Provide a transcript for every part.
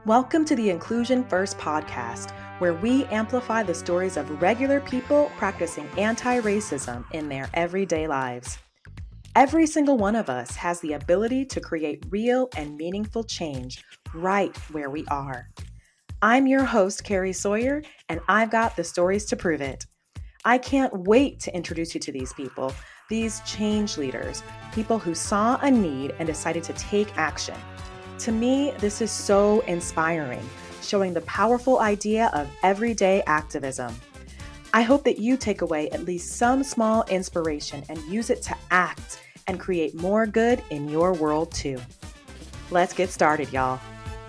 Welcome to the Inclusion First podcast, where we amplify the stories of regular people practicing anti-racism in their everyday lives. Every single one of us has the ability to create real and meaningful change right where we are. I'm your host, Carrie Sawyer, and I've got the stories to prove it. I can't wait to introduce you to these people, these change leaders, people who saw a need and decided to take action. To me, this is so inspiring, showing the powerful idea of everyday activism. I hope that you take away at least some small inspiration and use it to act and create more good in your world too. Let's get started, y'all.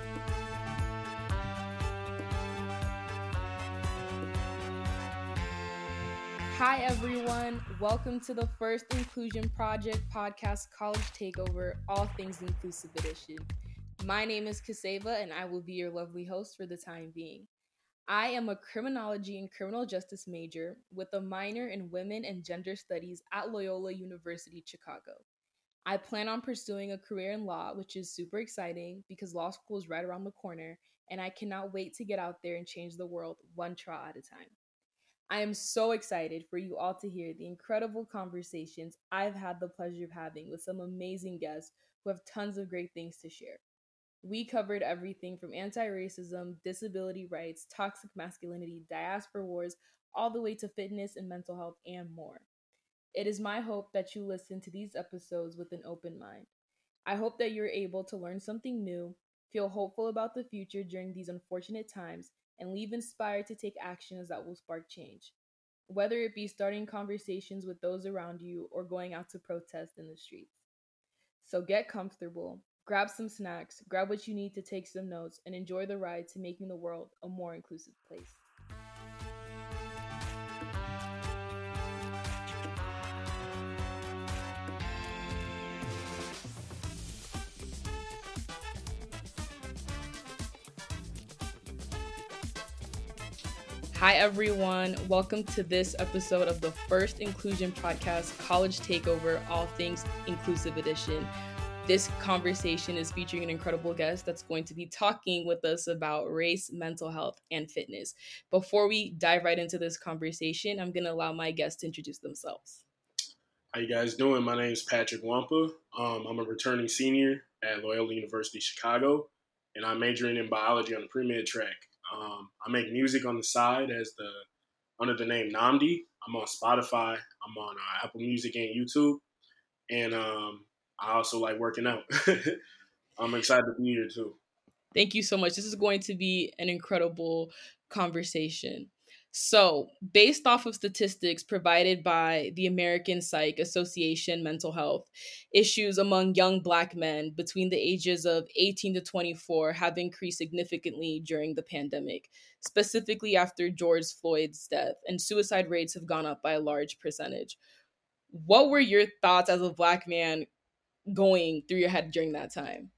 Hi everyone, welcome to the first Inclusion Project podcast College Takeover, All Things Inclusive Edition. My name is Kaseva and I will be your lovely host for the time being. I am a criminology and criminal justice major with a minor in women and gender studies at Loyola University, Chicago. I plan on pursuing a career in law, which is super exciting because law school is right around the corner and I cannot wait to get out there and change the world one trial at a time. I am so excited for you all to hear the incredible conversations I've had the pleasure of having with some amazing guests who have tons of great things to share. We covered everything from anti-racism, disability rights, toxic masculinity, diaspora wars, all the way to fitness and mental health and more. It is my hope that you listen to these episodes with an open mind. I hope that you're able to learn something new, feel hopeful about the future during these unfortunate times, and leave inspired to take actions that will spark change. Whether it be starting conversations with those around you or going out to protest in the streets. So get comfortable, grab some snacks, grab what you need to take some notes, and enjoy the ride to making the world a more inclusive place. Hi everyone, welcome to this episode of the first Inclusion Podcast, College Takeover, All Things Inclusive Edition. This conversation is featuring an incredible guest that's going to be talking with us about race, mental health, and fitness. Before we dive right into this conversation, I'm going to allow my guests to introduce themselves. How you guys doing? My name is Patrick Wampa. I'm a returning senior at Loyola University, Chicago, and I'm majoring in biology on the pre-med track. I make music on the side under the name Namdi. I'm on Spotify. I'm on Apple Music and YouTube, and I also like working out. I'm excited to be here too. Thank you so much. This is going to be an incredible conversation. So, based off of statistics provided by the American Psych Association Mental Health, issues among young Black men between the ages of 18 to 24 have increased significantly during the pandemic, specifically after George Floyd's death, and suicide rates have gone up by a large percentage. What were your thoughts as a Black man going through your head during that time?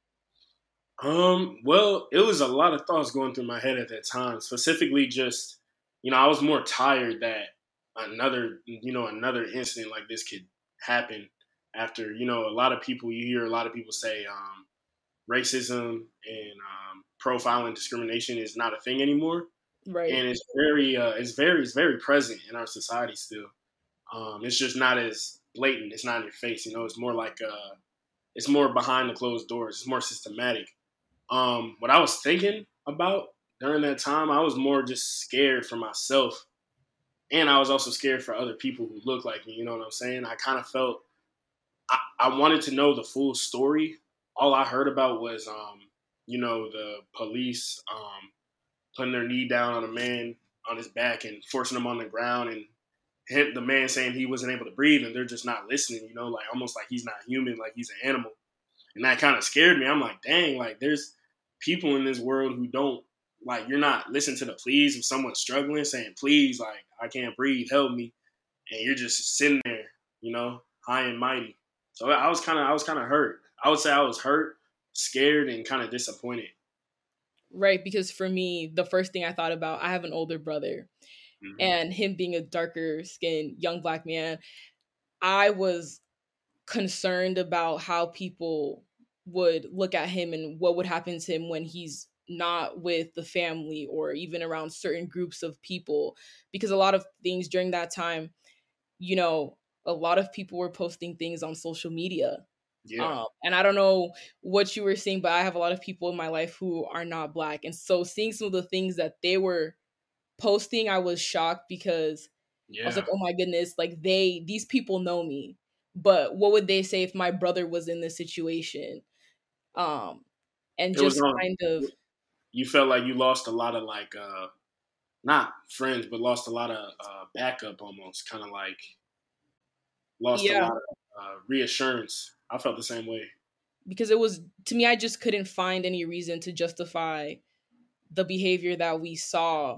Well, it was a lot of thoughts going through my head at that time. Specifically, just I was more tired that another incident like this could happen after a lot of people. You hear a lot of people say racism and profiling discrimination is not a thing anymore, Right. and it's very present in our society still. It's just not as blatant. It's not in your face. It's more like it's more behind the closed doors. It's more systematic. What I was thinking about during that time, I was more just scared for myself. And I was also scared for other people who look like me. You know what I'm saying? I kind of felt I wanted to know the full story. All I heard about was, the police putting their knee down on a man on his back and forcing him on the ground, and the man saying he wasn't able to breathe, and they're just not listening. Like almost like he's not human, like he's an animal. And that kind of scared me. I'm like, dang, like there's people in this world who don't, like, you're not listening to the pleas of someone struggling, saying, please, like, I can't breathe, help me. And you're just sitting there, high and mighty. So I was kind of hurt. I would say I was hurt, scared, and kind of disappointed. Right, because for me, the first thing I thought about, I have an older brother, and him being a darker skinned young Black man, I was concerned about how people would look at him and what would happen to him when he's not with the family or even around certain groups of people, because a lot of things during that time, you know, a lot of people were posting things on social media. Yeah, And I don't know what you were saying, but I have a lot of people in my life who are not Black. And so seeing some of the things that they were posting, I was shocked because I was like, yeah. oh my goodness, like these people know me. But what would they say if my brother was in this situation? Um, and It was just kind of, you felt like you lost a lot of like not friends, but lost a lot of backup almost, kind of like lost a yeah, lot of reassurance. I felt the same way. because it was, to me, I just couldn't find any reason to justify the behavior that we saw,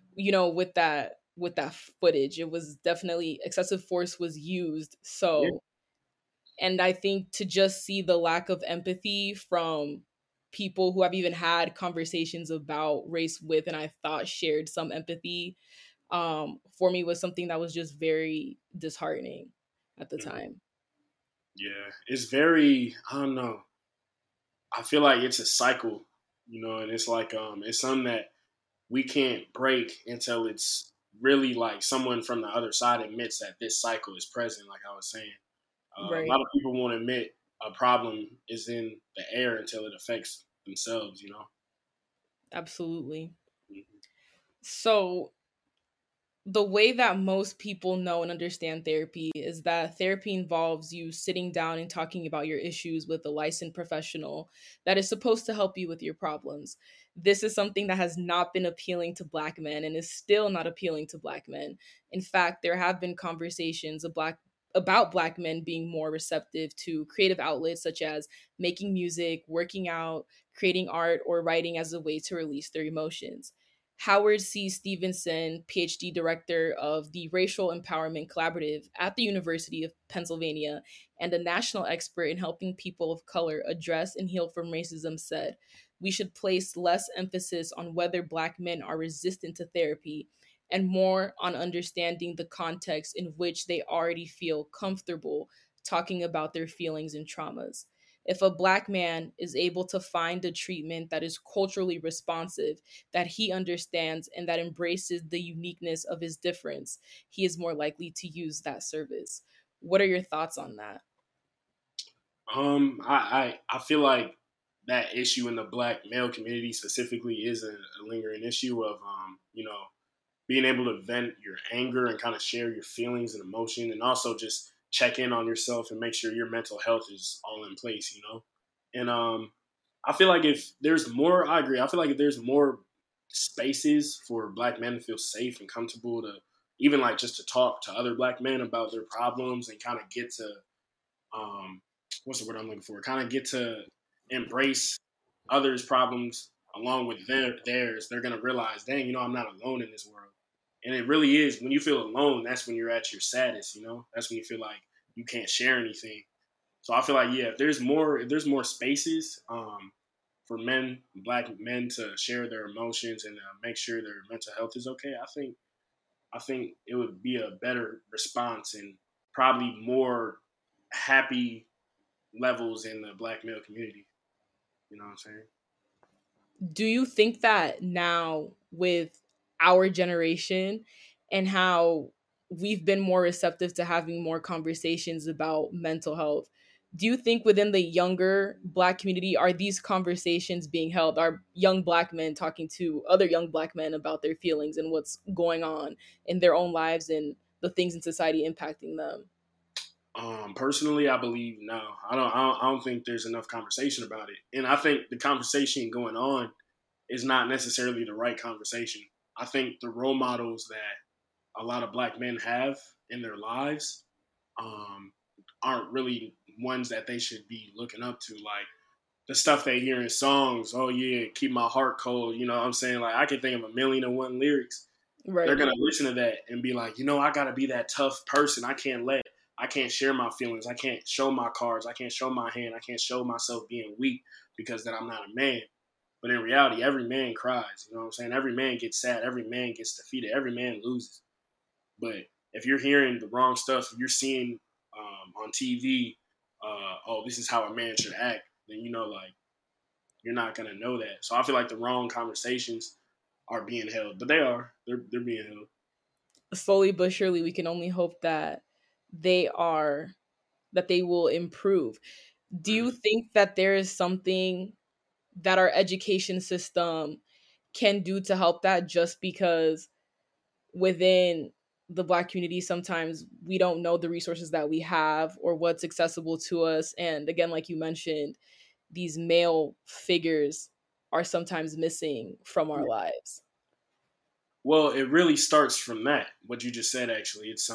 with that footage. It was definitely excessive force was used. Yeah. So, and I think to just see the lack of empathy from people who have even had conversations about race with, and I thought shared some empathy, for me was something that was just very disheartening at the Mhm. time. Yeah, it's very. I don't know. I feel like it's a cycle, and it's like it's something that we can't break until it's really like someone from the other side admits that this cycle is present. Like I was saying, a lot Right. of people won't admit a problem is in the air until it affects themselves. Absolutely. Mhm. So the way that most people know and understand therapy is that therapy involves you sitting down and talking about your issues with a licensed professional that is supposed to help you with your problems. This is something that has not been appealing to Black men and is still not appealing to Black men. In fact, there have been conversations about Black men being more receptive to creative outlets such as making music, working out, creating art, or writing as a way to release their emotions. Howard C. Stevenson, PhD director of the Racial Empowerment Collaborative at the University of Pennsylvania and a national expert in helping people of color address and heal from racism, said, "We should place less emphasis on whether Black men are resistant to therapy and more on understanding the context in which they already feel comfortable talking about their feelings and traumas. If a Black man is able to find a treatment that is culturally responsive, that he understands, and that embraces the uniqueness of his difference, he is more likely to use that service." What are your thoughts on that? I feel like that issue in the Black male community specifically is a lingering issue of being able to vent your anger and kind of share your feelings and emotion, and also just check in on yourself and make sure your mental health is all in place. And I feel like if there's more, I agree. I feel like if there's more spaces for Black men to feel safe and comfortable to even like just to talk to other Black men about their problems and kind of get to um, what's the word I'm looking for? Kind of get to embrace others' problems along with theirs. They're gonna realize, dang, I'm not alone in this world. And it really is. When you feel alone, that's when you're at your saddest. That's when you feel like you can't share anything. So I feel like if there's more spaces for Black men to share their emotions and make sure their mental health is okay, I think it would be a better response and probably more happy levels in the Black male community. You know what I'm saying? Do you think that now, with our generation and how we've been more receptive to having more conversations about mental health, do you think within the younger Black community are these conversations being held? Are young Black men talking to other young Black men about their feelings and what's going on in their own lives and the things in society impacting them? Personally, I believe no. I don't think there's enough conversation about it, and I think the conversation going on is not necessarily the right conversation. I think the role models that a lot of Black men have in their lives um, aren't really ones that they should be looking up to. Like the stuff they hear in songs, oh yeah, keep my heart cold. You know what I'm saying? Like I can think of 1,000,001 lyrics. They're Right. gonna listen to that and be like, I gotta be that tough person. I can't share my feelings. I can't show my cards. I can't show my hand. I can't show myself being weak because then I'm not a man. But in reality, every man cries. You know what I'm saying? Every man gets sad. Every man gets defeated. Every man loses. But if you're hearing the wrong stuff, if you're seeing on TV, oh, this is how a man should act, then like you're not going to know that. So I feel like the wrong conversations are being held, but they're being held. Slowly but surely, we can only hope that they are, that they will improve. Do you think that there is something that our education system can do to help that, just because within the Black community sometimes we don't know the resources that we have or what's accessible to us, and again, like you mentioned, these male figures are sometimes missing from our lives? Well, it really starts from that. What you just said, actually, it's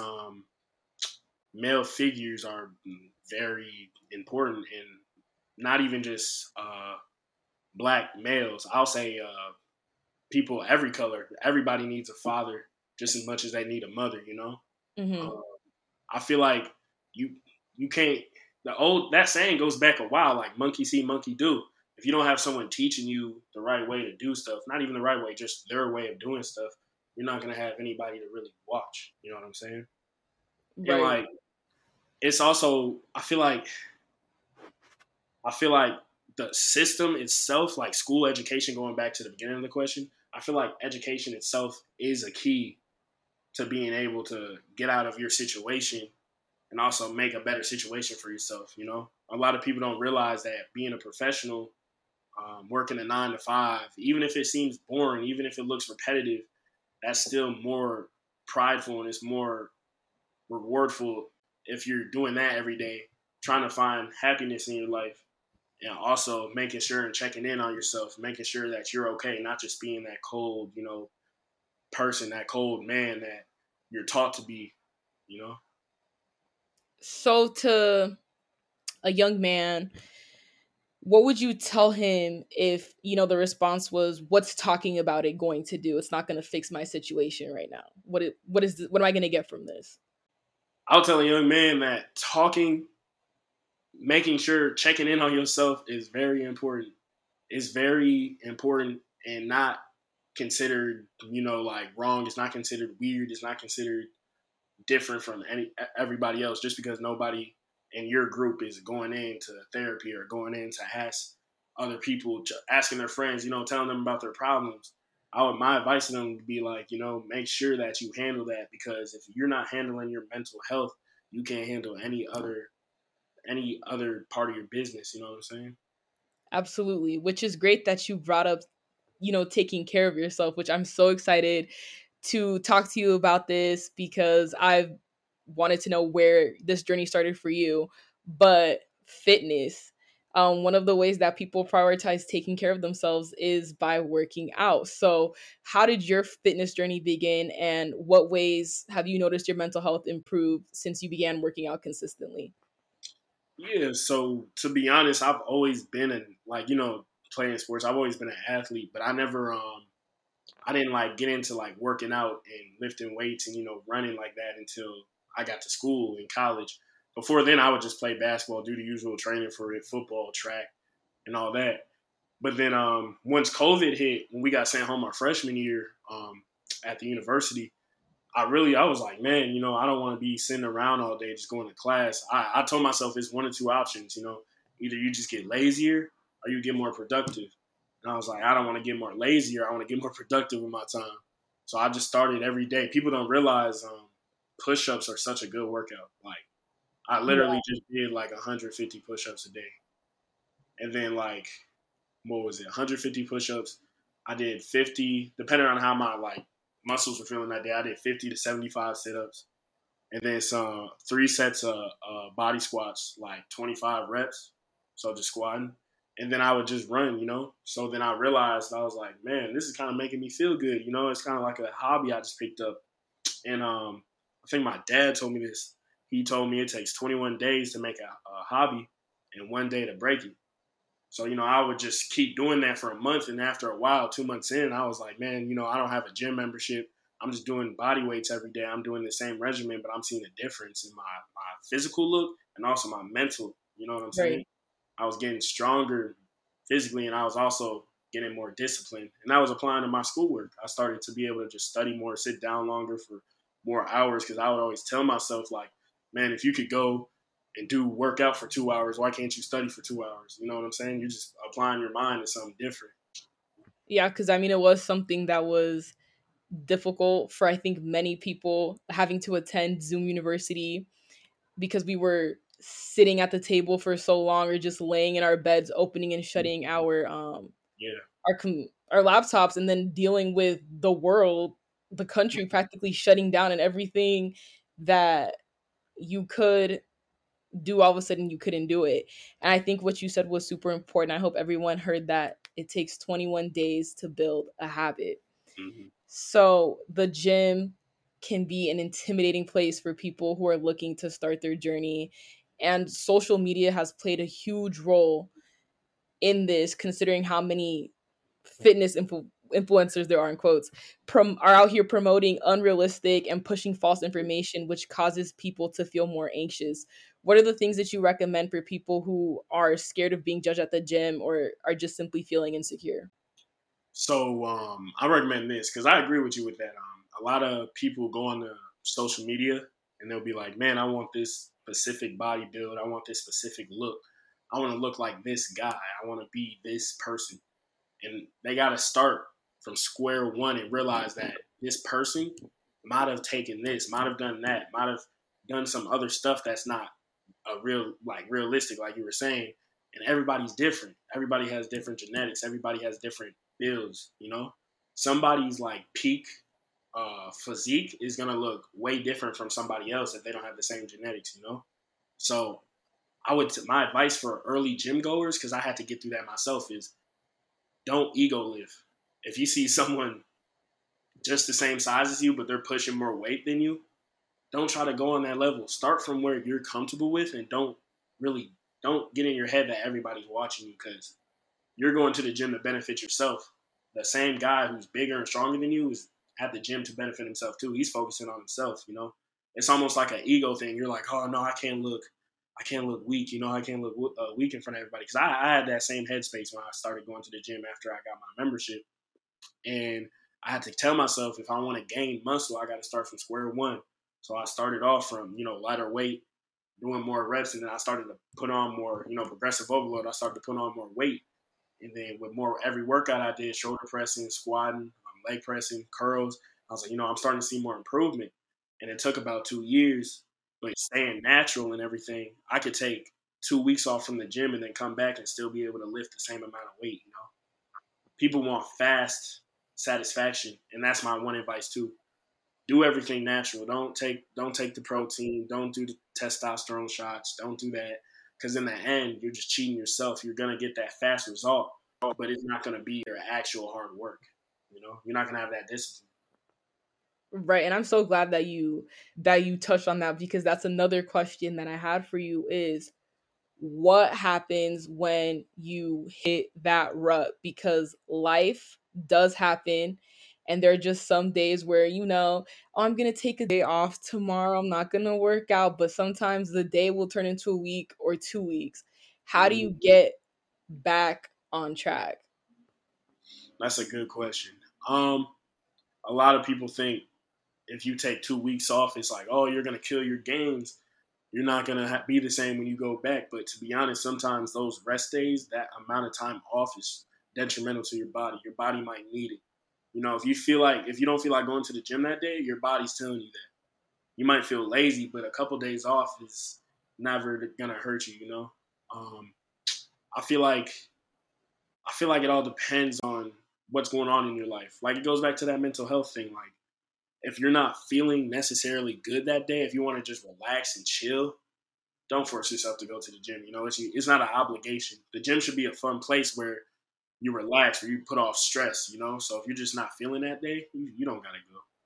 male figures are very important, and not even just Black males. I'll say people every color. Everybody needs a father just as much as they need a mother. You know. Mm-hmm. I feel like you can't. That saying goes back a while. Like monkey see, monkey do. If you don't have someone teaching you the right way to do stuff, not even the right way, just their way of doing stuff, you're not gonna have anybody to really watch. You know what I'm saying? And Right. like, it's also I feel like the system itself, like school education, going back to the beginning of the question, I feel like education itself is a key to being able to get out of your situation and also make a better situation for yourself. You know, a lot of people don't realize that being a professional, working a 9 to 5, even if it seems boring, even if it looks repetitive, that's still more prideful and it's more rewardful if you're doing that every day, trying to find happiness in your life and also making sure and checking in on yourself, making sure that you're okay, not just being that cold, person, that cold man that you're taught to be, you know? So to a young man, what would you tell him if, the response was, what's talking about it going to do? It's not going to fix my situation right now. What am I going to get from this? I'll tell a young man that making sure checking in on yourself is very important. It's very important and not considered, like wrong. It's not considered weird. It's not considered different from everybody else just because nobody in your group is going into therapy or going in to ask other people, asking their friends, telling them about their problems. My advice to them would be like, make sure that you handle that, because if you're not handling your mental health, you can't handle any other part of your business. You know what I'm saying? Absolutely. Which is great that you brought up, taking care of yourself, which I'm so excited to talk to you about this, because I've wanted to know where this journey started for you. But fitness, one of the ways that people prioritize taking care of themselves is by working out. So how did your fitness journey begin, and what ways have you noticed your mental health improve since you began working out consistently? Yeah, so to be honest, I've always been playing sports. I've always been an athlete, but I didn't like get into like working out and lifting weights and running like that until I got to school in college. Before then, I would just play basketball, do the usual training for it, football, track, and all that. But then once COVID hit, when we got sent home our freshman year at the university, I was like, man, I don't want to be sitting around all day just going to class. I told myself it's one or two options, either you just get lazier or you get more productive. And I was like, I don't want to get more lazier. I want to get more productive with my time. So I just started every day. People don't realize push-ups are such a good workout. Like I literally just did like 150 push-ups a day. And then like, what was it? 150 push-ups. I did 50, depending on how my like muscles were feeling that day. I did 50 to 75 sit-ups, and then some 3 sets of body squats, like 25 reps. So just squatting, and then I would just run. So then I realized, I was like, man, this is kind of making me feel good. It's kind of like a hobby I just picked up, and I think my dad told me this. He told me it takes 21 days to make a hobby and 1 day to break it. So, I would just keep doing that for a month. And after a while, 2 months in, I was like, man, I don't have a gym membership. I'm just doing body weights every day. I'm doing the same regimen, but I'm seeing a difference in my physical look and also my mental. You know what I'm saying? Right. I was getting stronger physically, and I was also getting more disciplined. And I was applying to my schoolwork. I started to be able to just study more, sit down longer for more hours, because I would always tell myself, like, man, if you could go and do work out for 2 hours. Why can't you study for 2 hours? You know what I'm saying? You're just applying your mind to something different. Yeah, because I mean, it was something that was difficult for I think many people having to attend Zoom University because we were sitting at the table for so long or just laying in our beds, opening and shutting Yeah. our laptops, and then dealing with the world, the country practically shutting down, and everything that you could do, all of a sudden you couldn't do it. And I think what you said was super important. I hope everyone heard that it takes 21 days to build a habit. Mm-hmm. So the gym can be an intimidating place for people who are looking to start their journey. And social media has played a huge role in this, considering how many influencers there are, in quotes, are out here promoting unrealistic and pushing false information, which causes people to feel more anxious. What are the things that you recommend for people who are scared of being judged at the gym or are just simply feeling insecure? So I recommend this because I agree with you with that. A lot of people go on to social media and they'll be like, man, I want this specific body build. I want this specific look. I want to look like this guy. I want to be this person. And they got to start from square one and realize that this person might have taken this, might have done that, might have done some other stuff that's not realistic, like you were saying. And everybody's different. Everybody has different genetics. Everybody has different builds, you know? Somebody's like peak physique is going to look way different from somebody else if they don't have the same genetics, you know? So my advice for early gym goers, because I had to get through that myself, is don't ego lift. If you see someone just the same size as you, but they're pushing more weight than you, don't try to go on that level. Start from where you're comfortable with, and don't get in your head that everybody's watching you, because you're going to the gym to benefit yourself. The same guy who's bigger and stronger than you is at the gym to benefit himself too. He's focusing on himself, you know? It's almost like an ego thing. You're like, oh no, I can't look weak, you know, I can't look weak in front of everybody. Because I had that same headspace when I started going to the gym after I got my membership. And I had to tell myself, if I want to gain muscle, I got to start from square one. So I started off from, lighter weight, doing more reps, and then I started to put on more, progressive overload. I started to put on more weight. And then with more, every workout I did, shoulder pressing, squatting, leg pressing, curls, I was like, I'm starting to see more improvement. And it took about 2 years, but staying natural and everything, I could take 2 weeks off from the gym and then come back and still be able to lift the same amount of weight, People want fast satisfaction, and that's my one advice too. Do everything natural. Don't take the protein. Don't do the testosterone shots. Don't do that, because in the end, you're just cheating yourself. You're gonna get that fast result, but it's not gonna be your actual hard work. You're not gonna have that discipline. Right, and I'm so glad that you touched on that, because that's another question that I had for you is, what happens when you hit that rut? Because life does happen, and there are just some days where I'm gonna take a day off tomorrow, I'm not gonna work out, but sometimes the day will turn into a week or 2 weeks. How do you get back on track? That's a good question. A lot of people think if you take 2 weeks off, it's like, oh, you're gonna kill your gains. You're not going to be the same when you go back. But to be honest, sometimes those rest days, that amount of time off is detrimental to your body. Your body might need it. If you don't feel like going to the gym that day, your body's telling you that. You might feel lazy, but a couple days off is never going to hurt you, I feel like it all depends on what's going on in your life. Like, it goes back to that mental health thing. Like, if you're not feeling necessarily good that day, if you want to just relax and chill, don't force yourself to go to the gym. It's not an obligation. The gym should be a fun place where you relax, where you put off stress, So if you're just not feeling that day, you don't got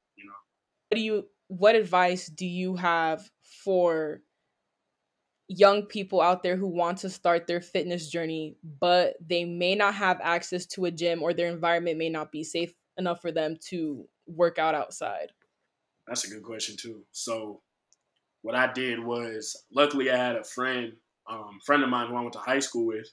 to go, What advice do you have for young people out there who want to start their fitness journey, but they may not have access to a gym, or their environment may not be safe enough for them to work out outside? That's a good question too. So what I did was, luckily I had a friend of mine who I went to high school with.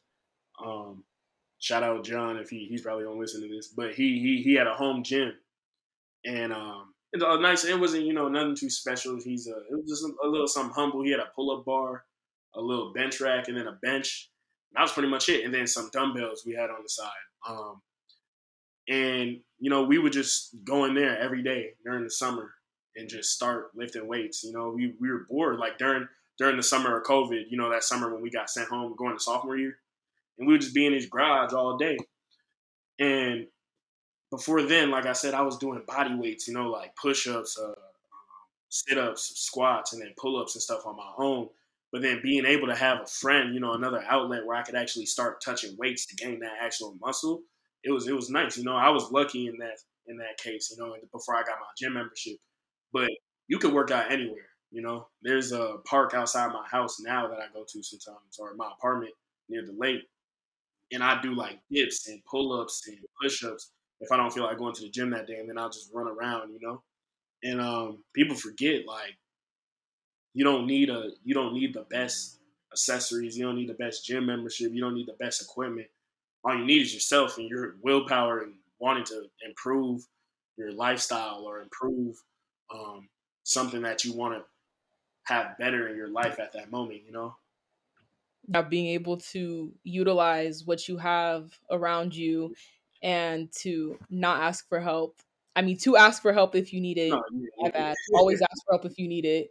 Shout out John if he's probably gonna listen to this, but he had a home gym, and it's nice. It wasn't nothing too special. It was just a little something humble. He had a pull-up bar, a little bench rack, and then a bench. That was pretty much it. And then some dumbbells we had on the side. And, you know, we would just go in there every day during the summer and just start lifting weights. You know, we were bored. Like during the summer of COVID, you know, that summer when we got sent home going to sophomore year. And we would just be in his garage all day. And before then, like I said, I was doing body weights, you know, like push-ups, sit-ups, squats, and then pull-ups and stuff on my own. But then being able to have a friend, you know, another outlet where I could actually start touching weights to gain that actual muscle, it was nice. You know, I was lucky in that case, you know, before I got my gym membership. But you could work out anywhere, you know. There's a park outside my house now that I go to sometimes, or my apartment near the lake. And I do like dips and pull-ups and push-ups if I don't feel like going to the gym that day, and then I'll just run around, you know. And people forget, like, you don't need the best accessories, you don't need the best gym membership, you don't need the best equipment. All you need is yourself and your willpower and wanting to improve your lifestyle or improve something that you want to have better in your life at that moment, you know. Being able to utilize what you have around you and to not ask for help. I mean, to ask for help if you need it. My bad. Always ask for help if you need it.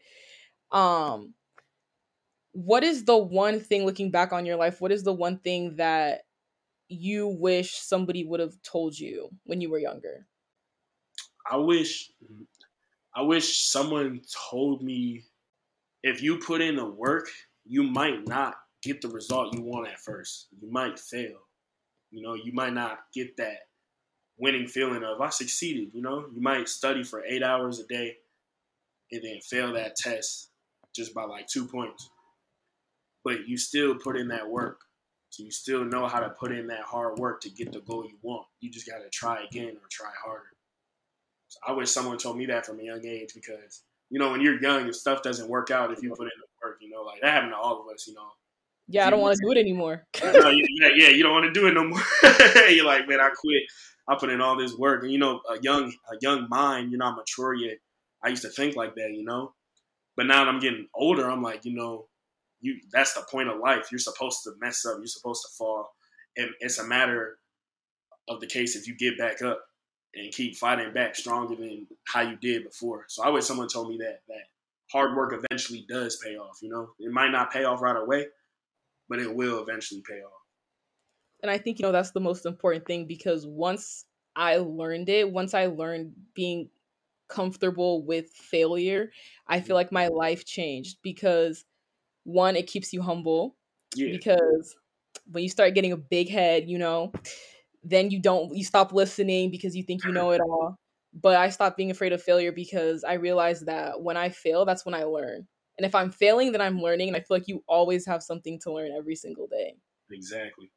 What is the one thing, looking back on your life, what is the one thing that you wish somebody would have told you when you were younger? I wish someone told me, if you put in the work, you might not get the result you want at first. You might fail. You know, you might not get that winning feeling of, I succeeded, you know. You might study for 8 hours a day and then fail that test just by like 2 points. But you still put in that work. So you still know how to put in that hard work to get the goal you want. You just got to try again or try harder. So I wish someone told me that from a young age, because, you know, when you're young, if stuff doesn't work out, if you put in the work, you know, like that happened to all of us, you know. Yeah, I don't want to do it anymore. Yeah, you don't want to do it no more. You're like, man, I quit. I put in all this work. And, you know, a young mind, you're not mature yet. I used to think like that, you know. But now that I'm getting older, I'm like, you know, that's the point of life. You're supposed to mess up. You're supposed to fall. And it's a matter of the case if you get back up and keep fighting back stronger than how you did before. So I wish someone told me that hard work eventually does pay off, you know. It might not pay off right away, but it will eventually pay off. And I think, you know, that's the most important thing, because once I learned being comfortable with failure, I feel like my life changed, because one, it keeps you humble. Yeah. Because when you start getting a big head, you know, then you stop listening because you think you know it all. But I stopped being afraid of failure because I realized that when I fail, that's when I learn. And if I'm failing, then I'm learning. And I feel like you always have something to learn every single day. Exactly.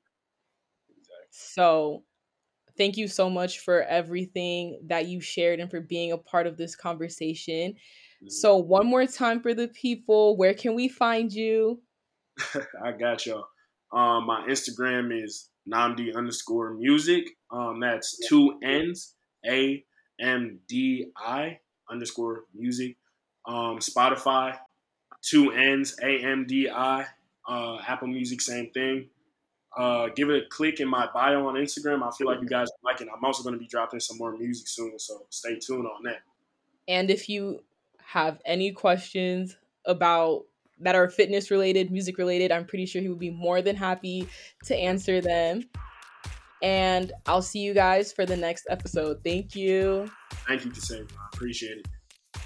So thank you so much for everything that you shared and for being a part of this conversation. Mm-hmm. So one more time for the people, where can we find you? I got y'all. My Instagram is Namdi_music. That's 2 N's, AMDI_music. Spotify, 2 N's, AMDI. Apple Music, same thing. Give it a click in my bio on Instagram. I feel like you guys like it. I'm also going to be dropping some more music soon, so stay tuned on that. And if you have any questions about that are fitness related, music related, I'm pretty sure he would be more than happy to answer them. And I'll see you guys for the next episode. Thank you. Thank you, Cassandra. I appreciate it.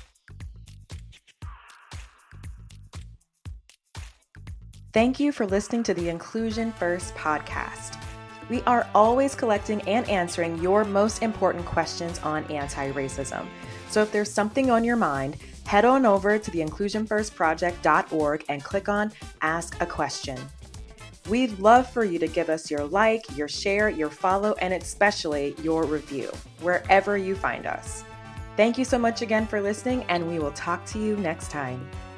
Thank you for listening to the Inclusion First podcast. We are always collecting and answering your most important questions on anti-racism. So if there's something on your mind, head on over to the inclusionfirstproject.org and click on Ask a Question. We'd love for you to give us your like, your share, your follow, and especially your review, wherever you find us. Thank you so much again for listening, and we will talk to you next time.